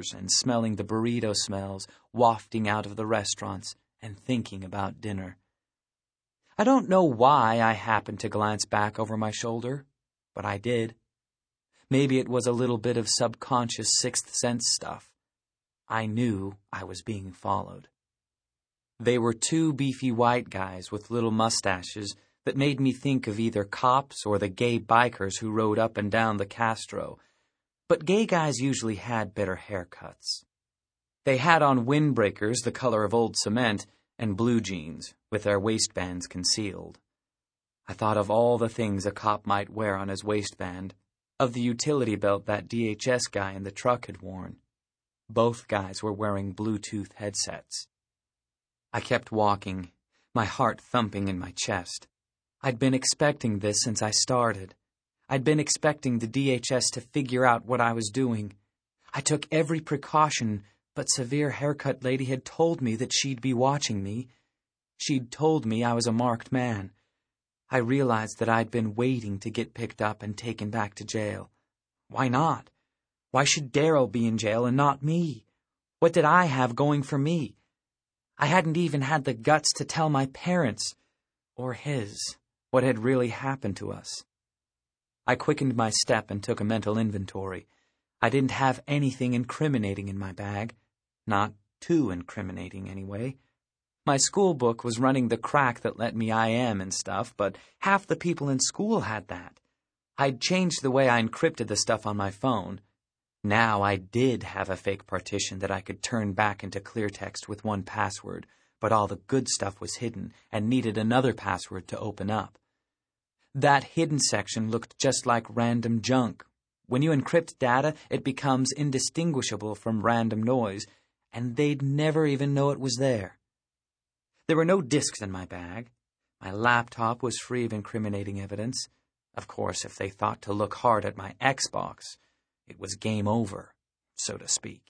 burgers and smelling the burrito smells wafting out of the restaurants and thinking about dinner. I don't know why I happened to glance back over my shoulder, but I did. Maybe it was a little bit of subconscious sixth sense stuff. I knew I was being followed. They were two beefy white guys with little mustaches that made me think of either cops or the gay bikers who rode up and down the Castro, but gay guys usually had better haircuts. They had on windbreakers the color of old cement and blue jeans, with their waistbands concealed. I thought of all the things a cop might wear on his waistband, of the utility belt that DHS guy in the truck had worn. Both guys were wearing Bluetooth headsets. I kept walking, my heart thumping in my chest. I'd been expecting this since I started. I'd been expecting the DHS to figure out what I was doing. I took every precaution, but Severe Haircut Lady had told me that she'd be watching me. She'd told me I was a marked man. I realized that I'd been waiting to get picked up and taken back to jail. Why not? Why should Daryl be in jail and not me? What did I have going for me? I hadn't even had the guts to tell my parents, or his, what had really happened to us. I quickened my step and took a mental inventory. I didn't have anything incriminating in my bag. Not too incriminating, anyway. My school book was running the crack that let me IM and stuff, but half the people in school had that. I'd changed the way I encrypted the stuff on my phone. Now I did have a fake partition that I could turn back into clear text with one password, but all the good stuff was hidden and needed another password to open up. That hidden section looked just like random junk. When you encrypt data, it becomes indistinguishable from random noise, and they'd never even know it was there. There were no disks in my bag. My laptop was free of incriminating evidence. Of course, if they thought to look hard at my Xbox, it was game over, so to speak.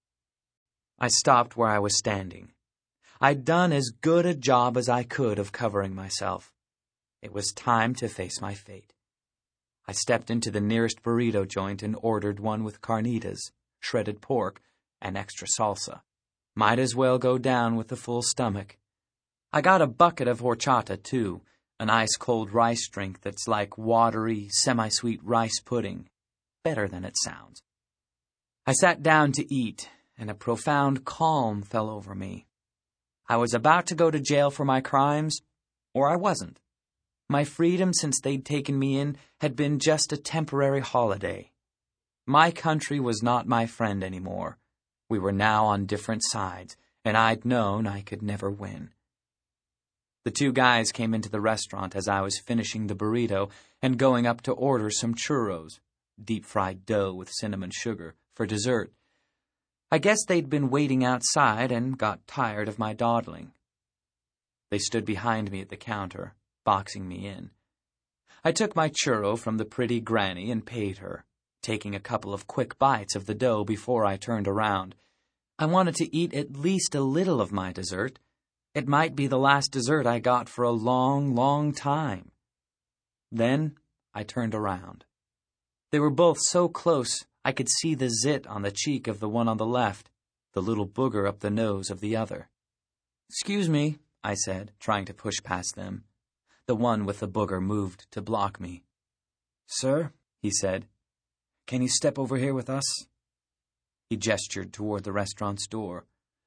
I stopped where I was standing. I'd done as good a job as I could of covering myself. It was time to face my fate. I stepped into the nearest burrito joint and ordered one with carnitas, shredded pork, and extra salsa. Might as well go down with a full stomach. I got a bucket of horchata, too, an ice-cold rice drink that's like watery, semi-sweet rice pudding. Better than it sounds. I sat down to eat, and a profound calm fell over me. I was about to go to jail for my crimes, or I wasn't. My freedom since they'd taken me in had been just a temporary holiday. My country was not my friend anymore. We were now on different sides, and I'd known I could never win. The two guys came into the restaurant as I was finishing the burrito and going up to order some churros, deep-fried dough with cinnamon sugar, for dessert. I guess they'd been waiting outside and got tired of my dawdling. They stood behind me at the counter, boxing me in. I took my churro from the pretty granny and paid her, taking a couple of quick bites of the dough before I turned around. I wanted to eat at least a little of my dessert. It might be the last dessert I got for a long, long time. Then I turned around. They were both so close I could see the zit on the cheek of the one on the left, the little booger up the nose of the other. "Excuse me," I said, trying to push past them. The one with the booger moved to block me. "Sir," he said, "can you step over here with us?" He gestured toward the restaurant's door.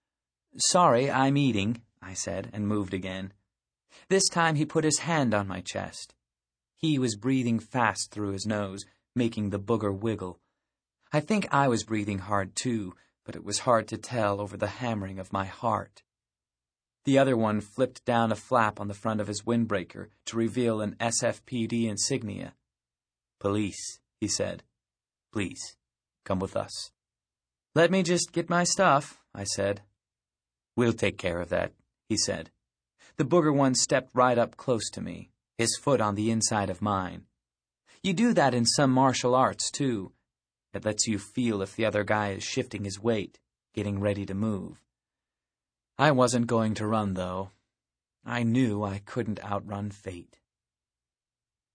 "Sorry, I'm eating," I said, and moved again. This time he put his hand on my chest. He was breathing fast through his nose, making the booger wiggle. I think I was breathing hard too, but it was hard to tell over the hammering of my heart. The other one flipped down a flap on the front of his windbreaker to reveal an SFPD insignia. "Police," he said. "Please, come with us." "Let me just get my stuff," I said. "We'll take care of that," he said. The booger one stepped right up close to me, his foot on the inside of mine. You do that in some martial arts, too. It lets you feel if the other guy is shifting his weight, getting ready to move. I wasn't going to run, though. I knew I couldn't outrun fate.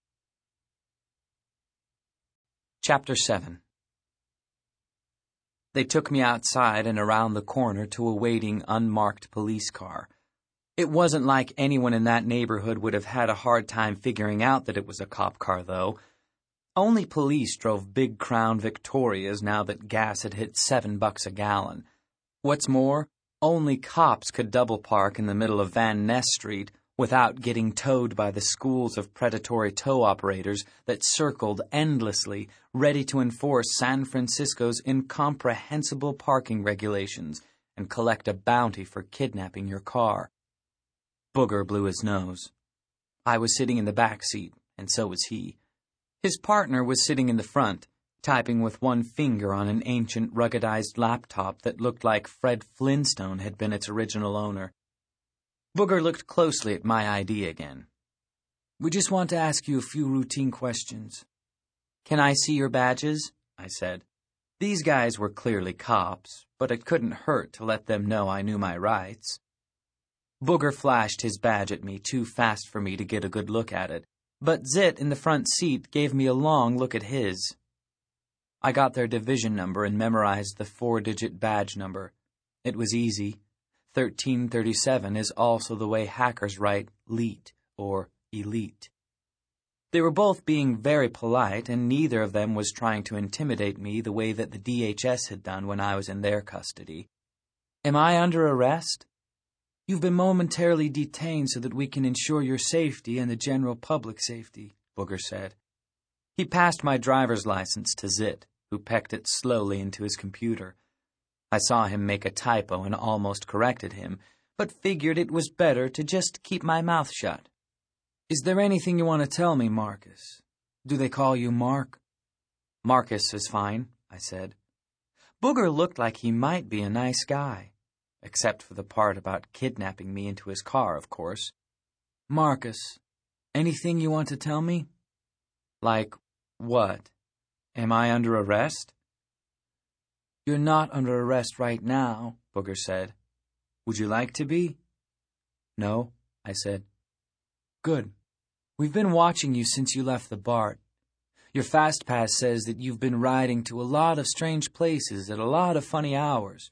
Chapter 7. They took me outside and around the corner to a waiting, unmarked police car. It wasn't like anyone in that neighborhood would have had a hard time figuring out that it was a cop car, though. Only police drove big Crown Victorias now that gas had hit $7 a gallon. What's more, only cops could double park in the middle of Van Ness Street without getting towed by the schools of predatory tow operators that circled endlessly, ready to enforce San Francisco's incomprehensible parking regulations and collect a bounty for kidnapping your car. Booger blew his nose. I was sitting in the back seat, and so was he. His partner was sitting in the front, typing with one finger on an ancient ruggedized laptop that looked like Fred Flintstone had been its original owner. Booger looked closely at my ID again. "We just want to ask you a few routine questions." "Can I see your badges?" I said. These guys were clearly cops, but it couldn't hurt to let them know I knew my rights. Booger flashed his badge at me too fast for me to get a good look at it, but Zit in the front seat gave me a long look at his. I got their division number and memorized the 4-digit badge number. It was easy. 1337 is also the way hackers write LEET, or elite. They were both being very polite, and neither of them was trying to intimidate me the way that the DHS had done when I was in their custody. "Am I under arrest?" "You've been momentarily detained so that we can ensure your safety and the general public safety," Booger said. He passed my driver's license to Zit, who pecked it slowly into his computer. I saw him make a typo and almost corrected him, but figured it was better to just keep my mouth shut. "Is there anything you want to tell me, Marcus? Do they call you Mark?" "Marcus is fine," I said. Booger looked like he might be a nice guy. Except for the part about kidnapping me into his car, of course. "Marcus, anything you want to tell me?" "Like what? Am I under arrest?" "You're not under arrest right now," Booger said. "Would you like to be?" "No," I said. "Good. We've been watching you since you left the BART. Your fast pass says that you've been riding to a lot of strange places at a lot of funny hours."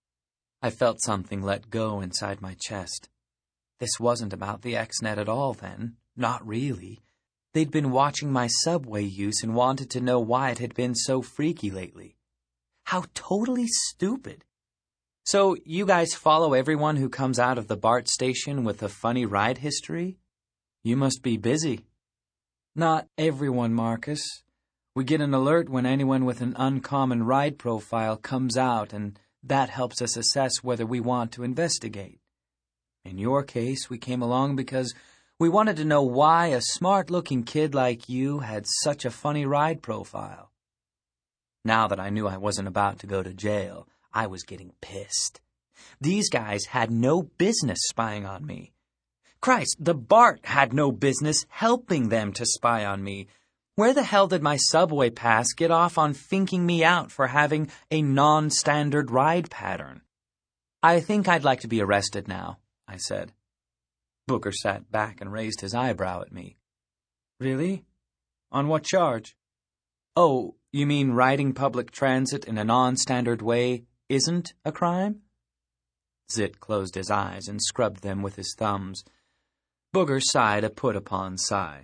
I felt something let go inside my chest. This wasn't about the XNet at all, then. Not really. They'd been watching my subway use and wanted to know why it had been so freaky lately. How totally stupid. "So you guys follow everyone who comes out of the BART station with a funny ride history? You must be busy." "Not everyone, Marcus. We get an alert when anyone with an uncommon ride profile comes out, and that helps us assess whether we want to investigate. In your case, we came along because we wanted to know why a smart-looking kid like you had such a funny ride profile." Now that I knew I wasn't about to go to jail, I was getting pissed. These guys had no business spying on me. Christ, the BART had no business helping them to spy on me. Where the hell did my subway pass get off on finking me out for having a non-standard ride pattern? "I think I'd like to be arrested now," I said. Booger sat back and raised his eyebrow at me. "Really? On what charge?" "Oh, you mean riding public transit in a non-standard way isn't a crime?" Zit closed his eyes and scrubbed them with his thumbs. Booger sighed a put-upon sigh.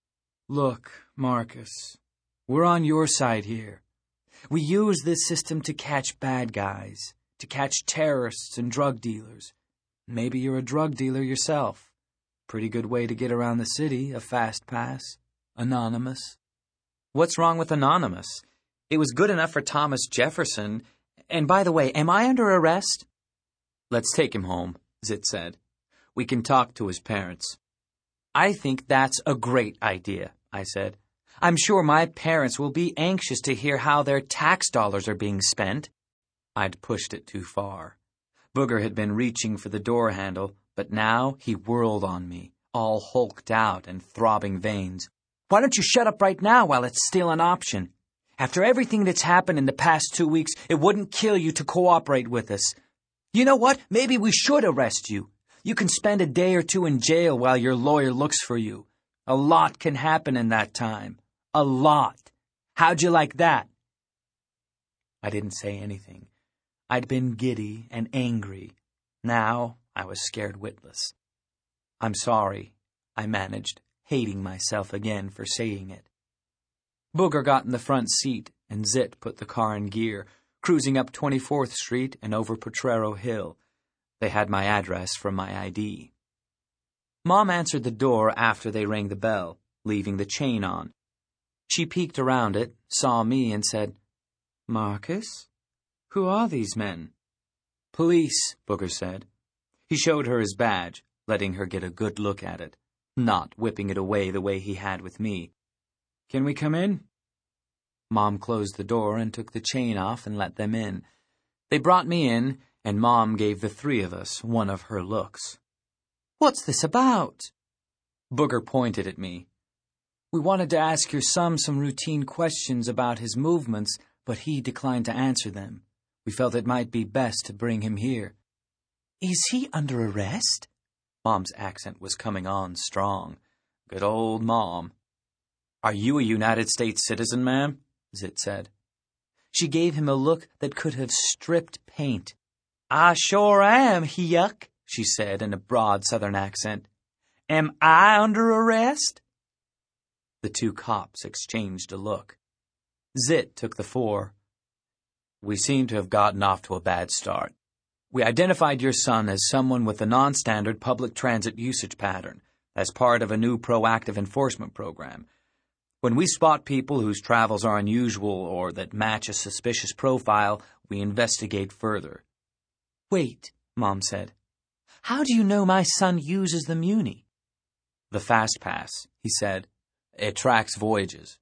"Look, Marcus, we're on your side here. We use this system to catch bad guys, to catch terrorists and drug dealers. Maybe you're a drug dealer yourself. Pretty good way to get around the city, a fast pass. Anonymous." "What's wrong with anonymous? It was good enough for Thomas Jefferson. And by the way, am I under arrest?" "Let's take him home," Zit said. "We can talk to his parents." "I think that's a great idea," I said. "I'm sure my parents will be anxious to hear how their tax dollars are being spent." I'd pushed it too far. Booger had been reaching for the door handle, but now he whirled on me, all hulked out and throbbing veins. "Why don't you shut up right now while it's still an option? After everything that's happened in the past 2 weeks, it wouldn't kill you to cooperate with us. You know what? Maybe we should arrest you. You can spend a day or two in jail while your lawyer looks for you. A lot can happen in that time. A lot. How'd you like that?" I didn't say anything. I'd been giddy and angry. Now I was scared witless. "I'm sorry," I managed, hating myself again for saying it. Booger got in the front seat, and Zit put the car in gear, cruising up 24th Street and over Potrero Hill. They had my address from my ID. Mom answered the door after they rang the bell, leaving the chain on. She peeked around it, saw me, and said, "Marcus? Who are these men?" "Police," Booger said. He showed her his badge, letting her get a good look at it, not whipping it away the way he had with me. "Can we come in?" Mom closed the door and took the chain off and let them in. They brought me in, and Mom gave the three of us one of her looks. "What's this about?" Booger pointed at me. "We wanted to ask your son some routine questions about his movements, but he declined to answer them. We felt it might be best to bring him here." "Is he under arrest?" Mom's accent was coming on strong. Good old Mom. "Are you a United States citizen, ma'am?" Zit said. She gave him a look that could have stripped paint. "I sure am, yuck," she said in a broad Southern accent. "Am I under arrest?" The two cops exchanged a look. Zit took the floor. "We seem to have gotten off to a bad start. We identified your son as someone with a non-standard public transit usage pattern as part of a new proactive enforcement program. When we spot people whose travels are unusual or that match a suspicious profile, we investigate further." "Wait," Mom said. "How do you know my son uses the Muni?" "The Fast Pass," he said. "It tracks voyages."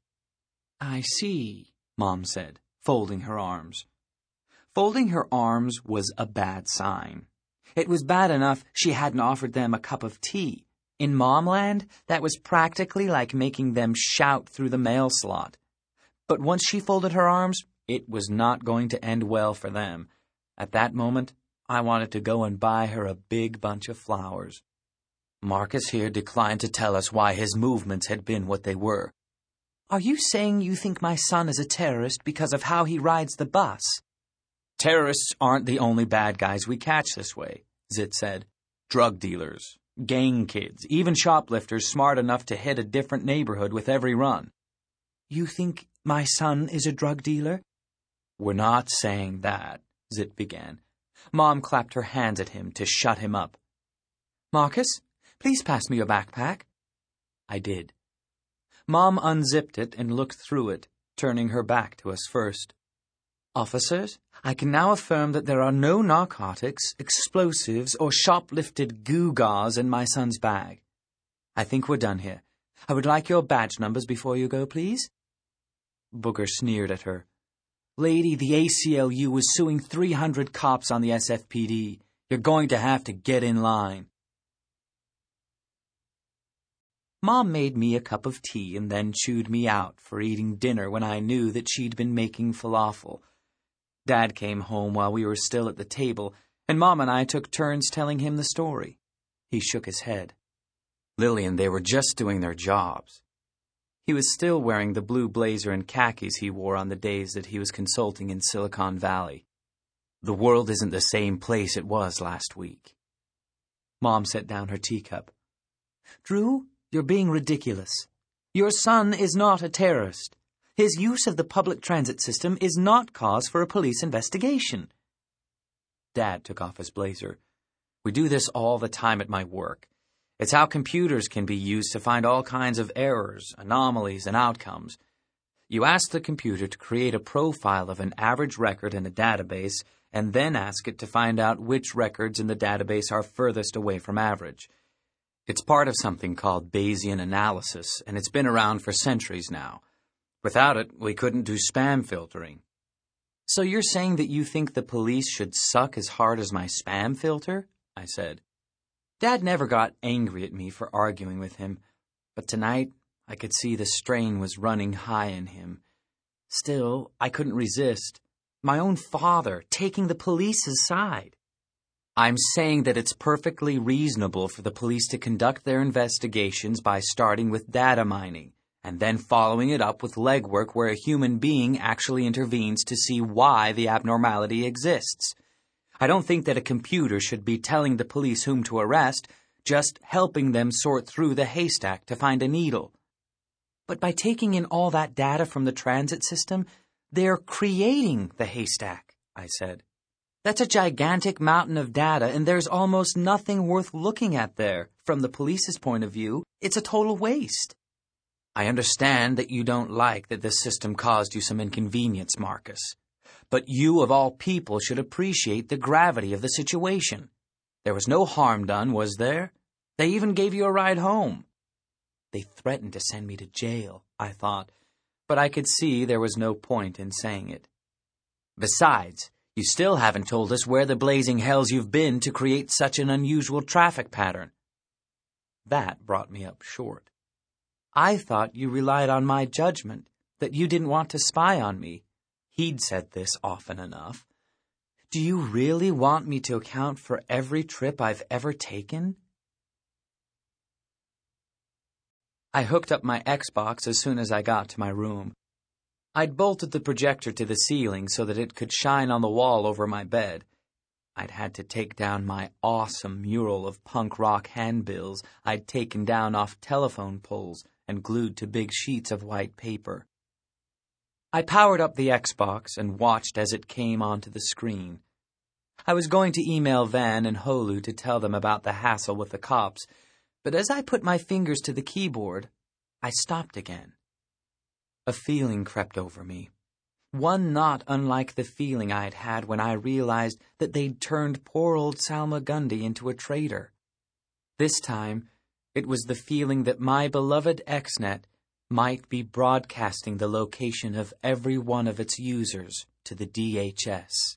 "I see," Mom said, folding her arms. Folding her arms was a bad sign. It was bad enough she hadn't offered them a cup of tea. In Momland, that was practically like making them shout through the mail slot. But once she folded her arms, it was not going to end well for them. At that moment, I wanted to go and buy her a big bunch of flowers. Marcus here declined to tell us why his movements had been what they were. "Are you saying you think my son is a terrorist because of how he rides the bus?" "Terrorists aren't the only bad guys we catch this way," Zit said. "Drug dealers, gang kids, even shoplifters smart enough to hit a different neighborhood with every run." "You think my son is a drug dealer?" "We're not saying that," Zit began. Mom clapped her hands at him to shut him up. "Marcus, please pass me your backpack." I did. Mom unzipped it and looked through it, turning her back to us first. "Officers, I can now affirm that there are no narcotics, explosives, or shoplifted gewgaws in my son's bag. I think we're done here. I would like your badge numbers before you go, please." Booger sneered at her. "Lady, the ACLU was suing 300 cops on the SFPD. You're going to have to get in line." Mom made me a cup of tea and then chewed me out for eating dinner when I knew that she'd been making falafel. Dad came home while we were still at the table, and Mom and I took turns telling him the story. He shook his head. "Lillian, they were just doing their jobs." He was still wearing the blue blazer and khakis he wore on the days that he was consulting in Silicon Valley. "The world isn't the same place it was last week." Mom set down her teacup. "Drew, you're being ridiculous. Your son is not a terrorist. His use of the public transit system is not cause for a police investigation." Dad took off his blazer. "We do this all the time at my work. It's how computers can be used to find all kinds of errors, anomalies, and outcomes. You ask the computer to create a profile of an average record in a database, and then ask it to find out which records in the database are furthest away from average. It's part of something called Bayesian analysis, and it's been around for centuries now. Without it, we couldn't do spam filtering." "So you're saying that you think the police should suck as hard as my spam filter?" I said. Dad never got angry at me for arguing with him, but tonight I could see the strain was running high in him. Still, I couldn't resist. My own father taking the police's side. "I'm saying that it's perfectly reasonable for the police to conduct their investigations by starting with data mining, and then following it up with legwork where a human being actually intervenes to see why the abnormality exists. I don't think that a computer should be telling the police whom to arrest, just helping them sort through the haystack to find a needle. But by taking in all that data from the transit system, they're creating the haystack, I said. That's a gigantic mountain of data, and there's almost nothing worth looking at there. From the police's point of view, it's a total waste. I understand that you don't like that this system caused you some inconvenience, Marcus. But you, of all people, should appreciate the gravity of the situation. There was no harm done, was there? They even gave you a ride home. They threatened to send me to jail, I thought, but I could see there was no point in saying it. Besides, you still haven't told us where the blazing hells you've been to create such an unusual traffic pattern. That brought me up short. I thought you relied on my judgment, that you didn't want to spy on me. He'd said this often enough. Do you really want me to account for every trip I've ever taken? I hooked up my Xbox as soon as I got to my room. I'd bolted the projector to the ceiling so that it could shine on the wall over my bed. I'd had to take down my awesome mural of punk rock handbills I'd taken down off telephone poles and glued to big sheets of white paper. I powered up the Xbox and watched as it came onto the screen. I was going to email Van and Holu to tell them about the hassle with the cops, but as I put my fingers to the keyboard, I stopped again. A feeling crept over me, one not unlike the feeling I'd had when I realized that they'd turned poor old Salma Gundy into a traitor. This time, it was the feeling that my beloved XNet might be broadcasting the location of every one of its users to the DHS.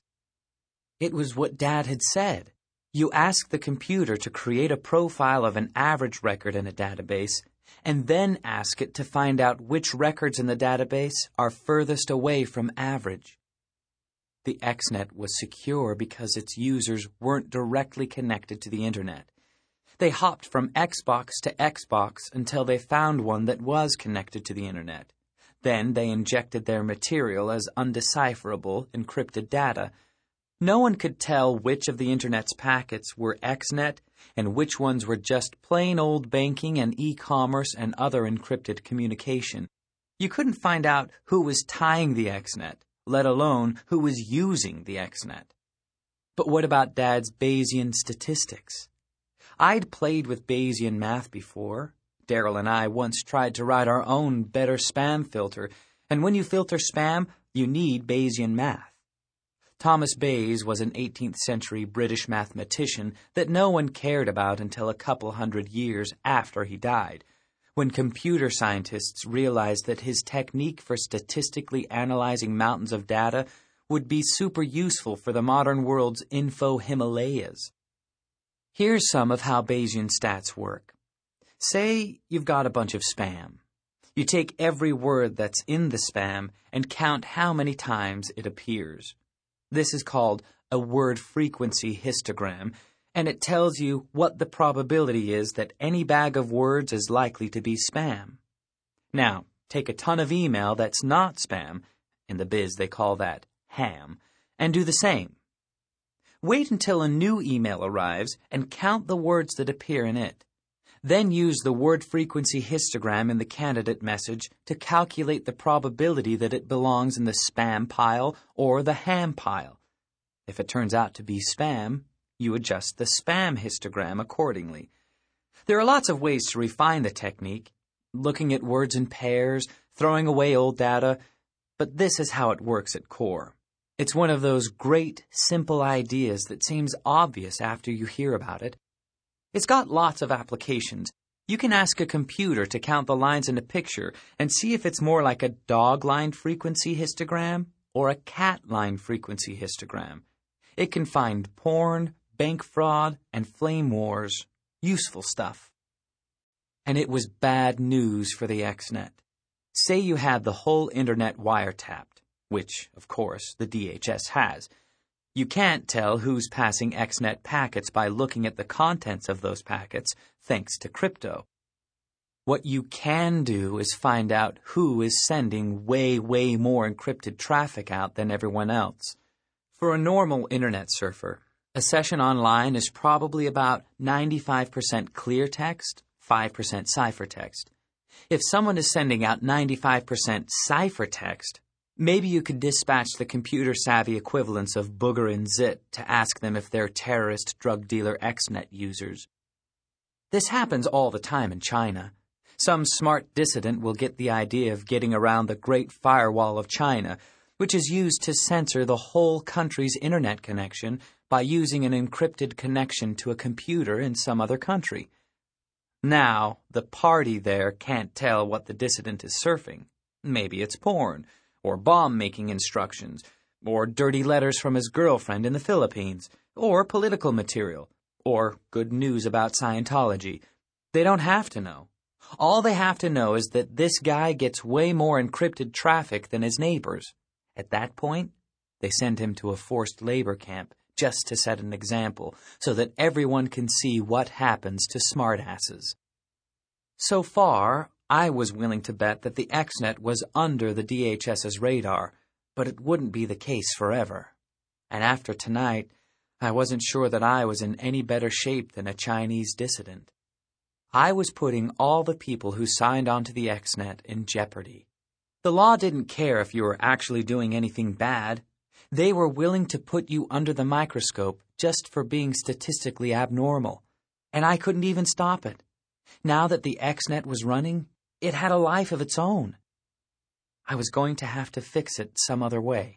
It was what Dad had said. You ask the computer to create a profile of an average record in a database, and then ask it to find out which records in the database are furthest away from average. The XNet was secure because its users weren't directly connected to the Internet. They hopped from Xbox to Xbox until they found one that was connected to the Internet. Then they injected their material as undecipherable, encrypted data. No one could tell which of the Internet's packets were XNet and which ones were just plain old banking and e-commerce and other encrypted communication. You couldn't find out who was tying the XNet, let alone who was using the XNet. But what about Dad's Bayesian statistics? I'd played with Bayesian math before. Daryl and I once tried to write our own better spam filter, and when you filter spam, you need Bayesian math. Thomas Bayes was an 18th century British mathematician that no one cared about until a couple hundred years after he died, when computer scientists realized that his technique for statistically analyzing mountains of data would be super useful for the modern world's info Himalayas. Here's some of how Bayesian stats work. Say you've got a bunch of spam. You take every word that's in the spam and count how many times it appears. This is called a word frequency histogram, and it tells you what the probability is that any bag of words is likely to be spam. Now, take a ton of email that's not spam, in the biz they call that ham, and do the same. Wait until a new email arrives and count the words that appear in it. Then use the word frequency histogram in the candidate message to calculate the probability that it belongs in the spam pile or the ham pile. If it turns out to be spam, you adjust the spam histogram accordingly. There are lots of ways to refine the technique, looking at words in pairs, throwing away old data, but this is how it works at core. It's one of those great, simple ideas that seems obvious after you hear about it. It's got lots of applications. You can ask a computer to count the lines in a picture and see if it's more like a dog line frequency histogram or a cat line frequency histogram. It can find porn, bank fraud, and flame wars. Useful stuff. And it was bad news for the XNet. Say you had the whole Internet wiretapped, which, of course, the DHS has. You can't tell who's passing XNet packets by looking at the contents of those packets, thanks to crypto. What you can do is find out who is sending way, way more encrypted traffic out than everyone else. For a normal internet surfer, a session online is probably about 95% clear text, 5% ciphertext. If someone is sending out 95% ciphertext, maybe you could dispatch the computer-savvy equivalents of Booger and Zit to ask them if they're terrorist drug dealer XNet users. This happens all the time in China. Some smart dissident will get the idea of getting around the Great Firewall of China, which is used to censor the whole country's internet connection by using an encrypted connection to a computer in some other country. Now, the party there can't tell what the dissident is surfing. Maybe it's porn, or bomb-making instructions, or dirty letters from his girlfriend in the Philippines, or political material, or good news about Scientology. They don't have to know. All they have to know is that this guy gets way more encrypted traffic than his neighbors. At that point, they send him to a forced labor camp just to set an example so that everyone can see what happens to smartasses. So far, I was willing to bet that the XNet was under the DHS's radar, but it wouldn't be the case forever. And after tonight, I wasn't sure that I was in any better shape than a Chinese dissident. I was putting all the people who signed on to the XNet in jeopardy. The law didn't care if you were actually doing anything bad. They were willing to put you under the microscope just for being statistically abnormal. And I couldn't even stop it. Now that the XNet was running, it had a life of its own. I was going to have to fix it some other way.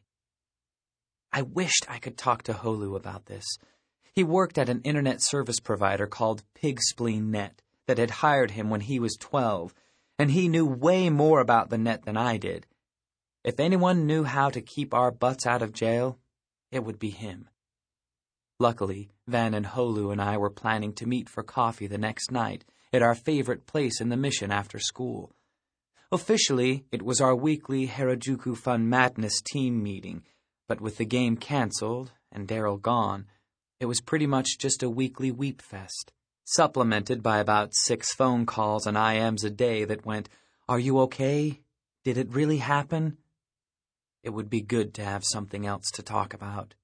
I wished I could talk to Holu about this. He worked at an internet service provider called PigSpleenNet that had hired him when he was 12, and he knew way more about the net than I did. If anyone knew how to keep our butts out of jail, it would be him. Luckily, Van and Holu and I were planning to meet for coffee the next night at our favorite place in the mission after school. Officially, it was our weekly Harajuku Fun Madness team meeting, but with the game canceled and Daryl gone, it was pretty much just a weekly weep fest, supplemented by about 6 phone calls and IMs a day that went, "Are you okay? Did it really happen?" It would be good to have something else to talk about.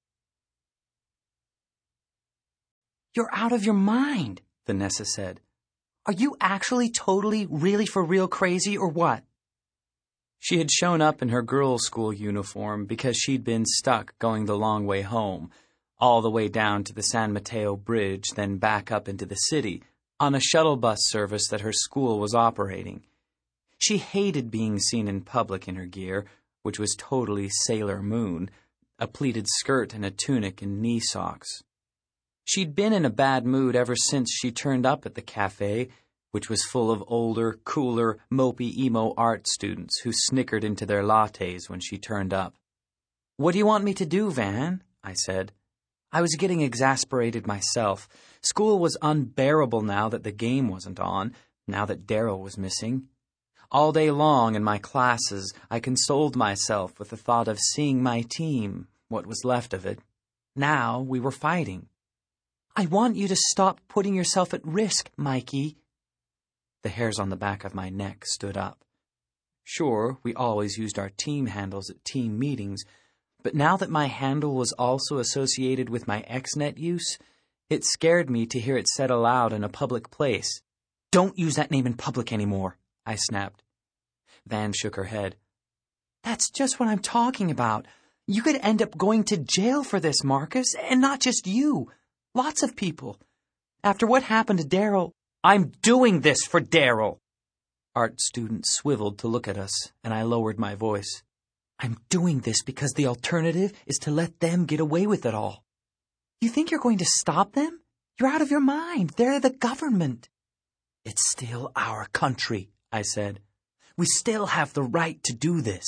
"You're out of your mind," Vanessa said. "Are you actually totally, really for real crazy or what?" She had shown up in her girls' school uniform because she'd been stuck going the long way home, all the way down to the San Mateo Bridge, then back up into the city, on a shuttle bus service that her school was operating. She hated being seen in public in her gear, which was totally Sailor Moon, a pleated skirt and a tunic and knee socks. She'd been in a bad mood ever since she turned up at the cafe, which was full of older, cooler, mopey emo art students who snickered into their lattes when she turned up. "What do you want me to do, Van?" I said. I was getting exasperated myself. School was unbearable now that the game wasn't on, now that Daryl was missing. All day long in my classes, I consoled myself with the thought of seeing my team, what was left of it. Now we were fighting. "I want you to stop putting yourself at risk, Mikey." The hairs on the back of my neck stood up. Sure, we always used our team handles at team meetings, but now that my handle was also associated with my XNet use, it scared me to hear it said aloud in a public place. "Don't use that name in public anymore," I snapped. Van shook her head. "That's just what I'm talking about. You could end up going to jail for this, Marcus, and not just you. Lots of people. After what happened to Daryl..." "I'm doing this for Daryl!" Art student swiveled to look at us, and I lowered my voice. "I'm doing this because the alternative is to let them get away with it all. You think you're going to stop them? You're out of your mind. They're the government." "It's still our country," I said. "We still have the right to do this."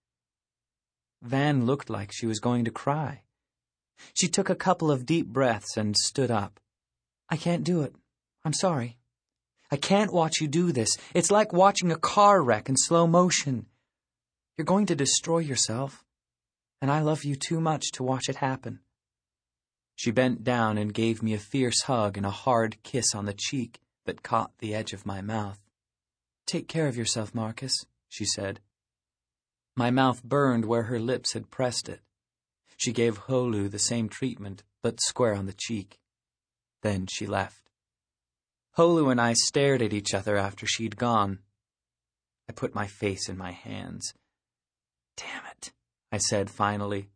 Van looked like she was going to cry. She took a couple of deep breaths and stood up. "I can't do it. I'm sorry. I can't watch you do this. It's like watching a car wreck in slow motion. You're going to destroy yourself, and I love you too much to watch it happen." She bent down and gave me a fierce hug and a hard kiss on the cheek that caught the edge of my mouth. Take care of yourself, Marcus, she said. My mouth burned where her lips had pressed it. She gave Holu the same treatment, but square on the cheek. Then she left. Holu and I stared at each other after she'd gone. I put my face in my hands. Damn it, I said finally.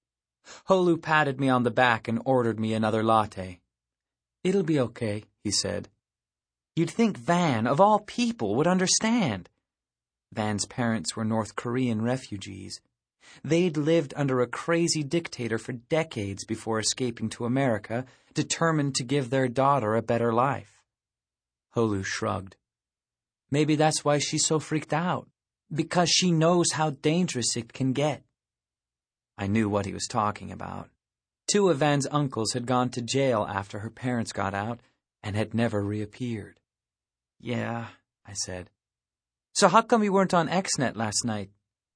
Holu patted me on the back and ordered me another latte. It'll be okay, he said. You'd think Van, of all people, would understand. Van's parents were North Korean refugees. They'd lived under a crazy dictator for decades before escaping to America, determined to give their daughter a better life. Holu shrugged. Maybe that's why she's so freaked out, because she knows how dangerous it can get. I knew what he was talking about. 2 of Van's uncles had gone to jail after her parents got out and had never reappeared. Yeah, I said. So how come you weren't on XNet last night?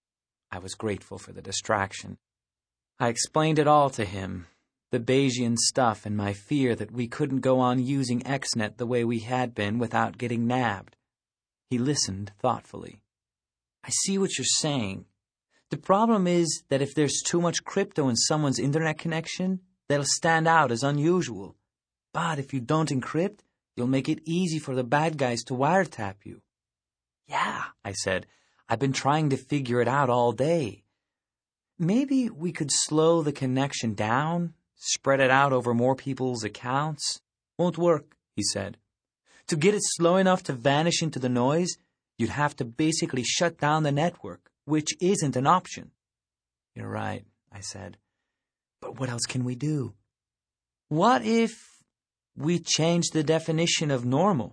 I was grateful for the distraction. I explained it all to him, the Bayesian stuff and my fear that we couldn't go on using XNet the way we had been without getting nabbed. He listened thoughtfully. I see what you're saying. The problem is that if there's too much crypto in someone's internet connection, they'll stand out as unusual. But if you don't encrypt, you'll make it easy for the bad guys to wiretap you. Yeah, I said. I've been trying to figure it out all day. Maybe we could slow the connection down, spread it out over more people's accounts. Won't work, he said. To get it slow enough to vanish into the noise, you'd have to basically shut down the network, which isn't an option. You're right, I said. But what else can we do? What if we change the definition of normal?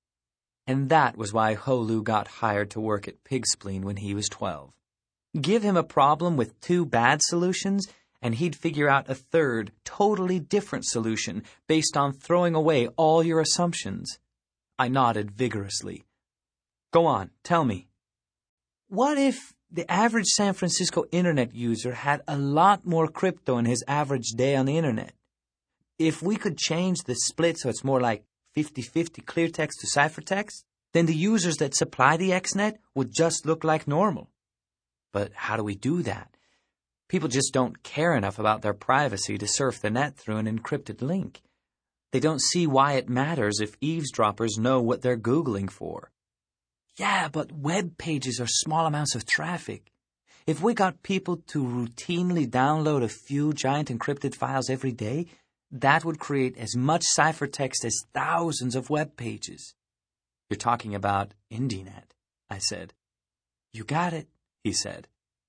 And that was why Holu got hired to work at Pigspleen when he was 12. Give him a problem with 2 bad solutions, and he'd figure out a third, totally different solution based on throwing away all your assumptions. I nodded vigorously. Go on, tell me. What if the average San Francisco internet user had a lot more crypto in his average day on the internet? If we could change the split so it's more like 50-50 clear text to ciphertext, then the users that supply the XNet would just look like normal. But how do we do that? People just don't care enough about their privacy to surf the net through an encrypted link. They don't see why it matters if eavesdroppers know what they're Googling for. Yeah, but web pages are small amounts of traffic. If we got people to routinely download a few giant encrypted files every day, that would create as much ciphertext as thousands of web pages. You're talking about IndieNet, I said. You got it, he said.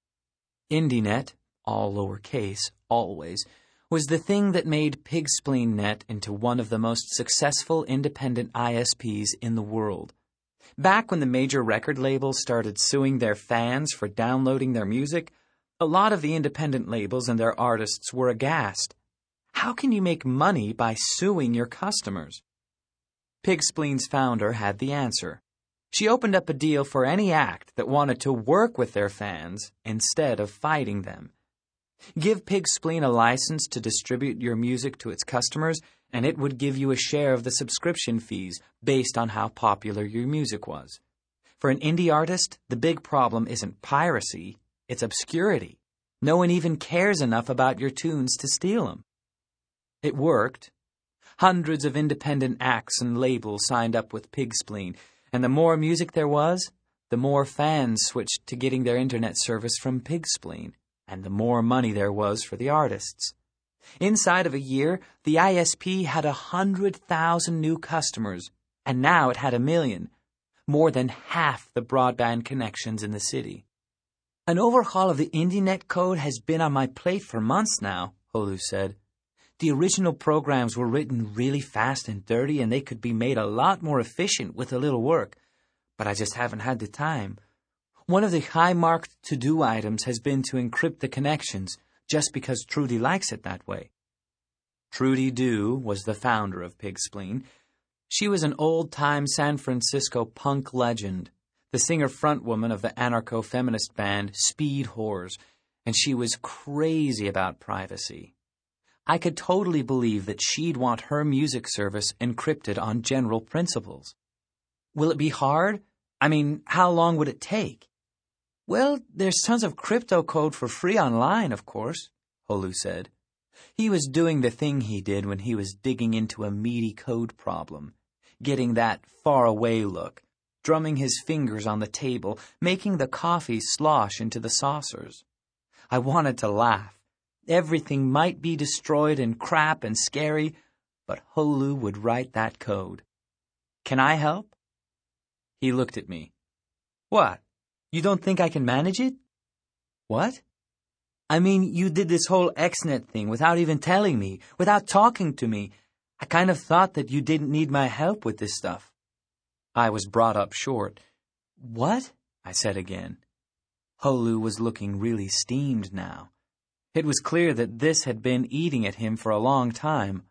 IndieNet, all lowercase, always, was the thing that made Pigspleen.net into one of the most successful independent ISPs in the world. Back when the major record labels started suing their fans for downloading their music, a lot of the independent labels and their artists were aghast. How can you make money by suing your customers? Pigspleen's founder had the answer. She opened up a deal for any act that wanted to work with their fans instead of fighting them. Give Pigspleen a license to distribute your music to its customers, and it would give you a share of the subscription fees based on how popular your music was. For an indie artist, the big problem isn't piracy, it's obscurity. No one even cares enough about your tunes to steal them. It worked. Hundreds of independent acts and labels signed up with Pigspleen, and the more music there was, the more fans switched to getting their internet service from Pigspleen, and the more money there was for the artists. Inside of a year, the ISP had 100,000 new customers, and now it had 1 million, more than half the broadband connections in the city. An overhaul of the IndieNet code has been on my plate for months now, Holu said. The original programs were written really fast and dirty, and they could be made a lot more efficient with a little work, but I just haven't had the time. One of the high-marked to-do items has been to encrypt the connections, just because Trudy likes it that way. Trudy Dew was the founder of Pigspleen. She was an old-time San Francisco punk legend, the singer-frontwoman of the anarcho-feminist band Speed Whores, and she was crazy about privacy. I could totally believe that she'd want her music service encrypted on general principles. Will it be hard? I mean, how long would it take? Well, there's tons of crypto code for free online, of course, Holu said. He was doing the thing he did when he was digging into a meaty code problem, getting that far-away look, drumming his fingers on the table, making the coffee slosh into the saucers. I wanted to laugh. Everything might be destroyed and crap and scary, but Holu would write that code. Can I help? He looked at me. What? You don't think I can manage it? What? I mean, you did this whole XNet thing without even telling me, without talking to me. I kind of thought that you didn't need my help with this stuff. I was brought up short. What? I said again. Holu was looking really steamed now. It was clear that this had been eating at him for a long time.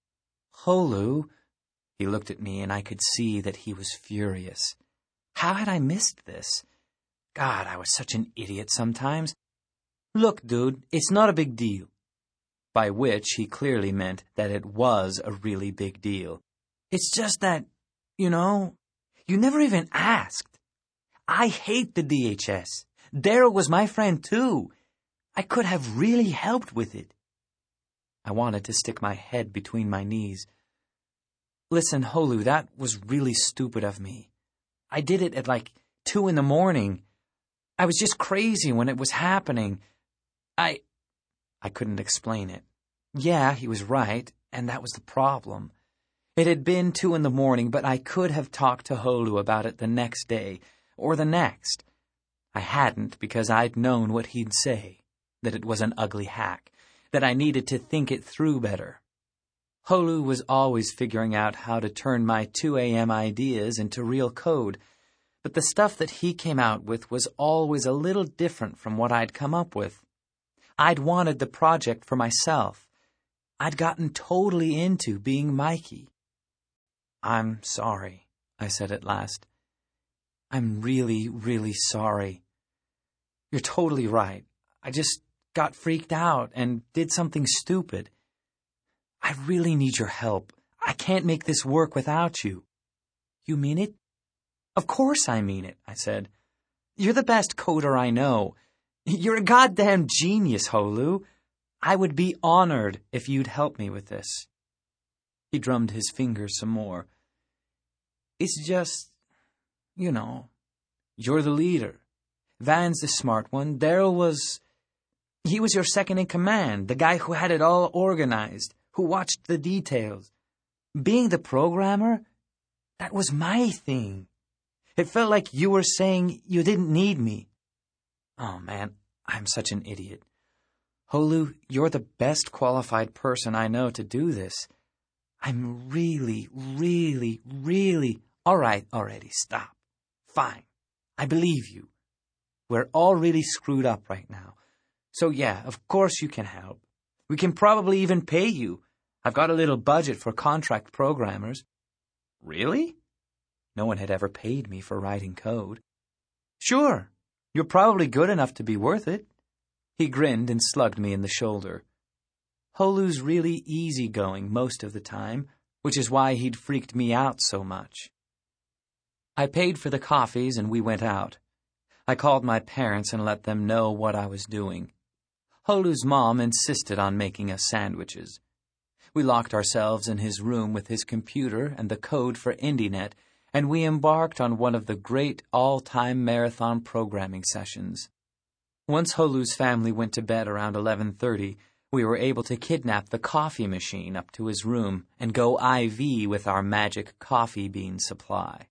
Holu, he looked at me and I could see that he was furious. How had I missed this? God, I was such an idiot sometimes. Look, dude, it's not a big deal. By which he clearly meant that it was a really big deal. It's just that, you never even asked. I hate the DHS. Daryl was my friend too. I could have really helped with it. I wanted to stick my head between my knees. Listen, Holu, that was really stupid of me. I did it at like 2 a.m. I was just crazy when it was happening. I couldn't explain it. Yeah, he was right, and that was the problem. It had been 2 a.m, but I could have talked to Holu about it the next day, or the next. I hadn't because I'd known what he'd say, that it was an ugly hack, that I needed to think it through better. Holu was always figuring out how to turn my 2 a.m. ideas into real code, but the stuff that he came out with was always a little different from what I'd come up with. I'd wanted the project for myself. I'd gotten totally into being Mikey. I'm sorry, I said at last. I'm really, really sorry. You're totally right. I just got freaked out and did something stupid. I really need your help. I can't make this work without you. You mean it? Of course I mean it, I said. You're the best coder I know. You're a goddamn genius, Holu. I would be honored if you'd help me with this. He drummed his fingers some more. It's just, you're the leader. Van's the smart one. Daryl he was your second in command, the guy who had it all organized, who watched the details. Being the programmer, that was my thing. It felt like you were saying you didn't need me. Oh, man, I'm such an idiot. Holu, you're the best qualified person I know to do this. I'm really, really, really... All right, already, stop. Fine. I believe you. We're all really screwed up right now. So yeah, of course you can help. We can probably even pay you. I've got a little budget for contract programmers. Really? No one had ever paid me for writing code. Sure. You're probably good enough to be worth it. He grinned and slugged me in the shoulder. Holu's really easygoing most of the time, which is why he'd freaked me out so much. I paid for the coffees and we went out. I called my parents and let them know what I was doing. Holu's mom insisted on making us sandwiches. We locked ourselves in his room with his computer and the code for IndieNet, and we embarked on one of the great all-time marathon programming sessions. Once Holu's family went to bed around 11:30, we were able to kidnap the coffee machine up to his room and go IV with our magic coffee bean supply.